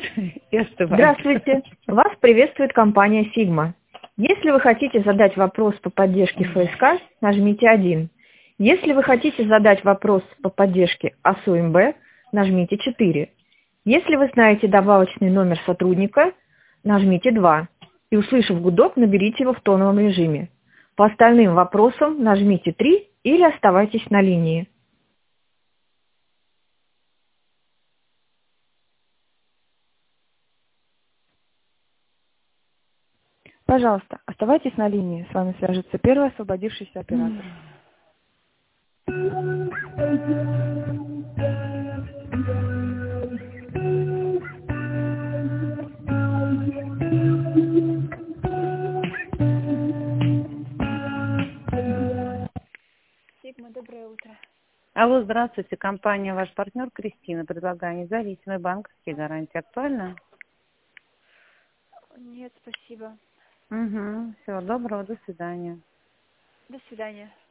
и остывайте. Здравствуйте. Вас приветствует компания Sigma. Если вы хотите задать вопрос по поддержке ФСК, нажмите 1. Если вы хотите задать вопрос по поддержке АСУМБ, нажмите 4. Если вы знаете добавочный номер сотрудника, нажмите 2. И, услышав гудок, наберите его в тоновом режиме. По остальным вопросам нажмите 3 или оставайтесь на линии. Пожалуйста, оставайтесь на линии. С вами свяжется первый освободившийся оператор. Сигма, доброе утро. Алло, здравствуйте, компания «Ваш партнер» Кристина. Предлагаю независимые банковские гарантии. Актуально? Нет, спасибо. Угу. Всего доброго, до свидания. До свидания.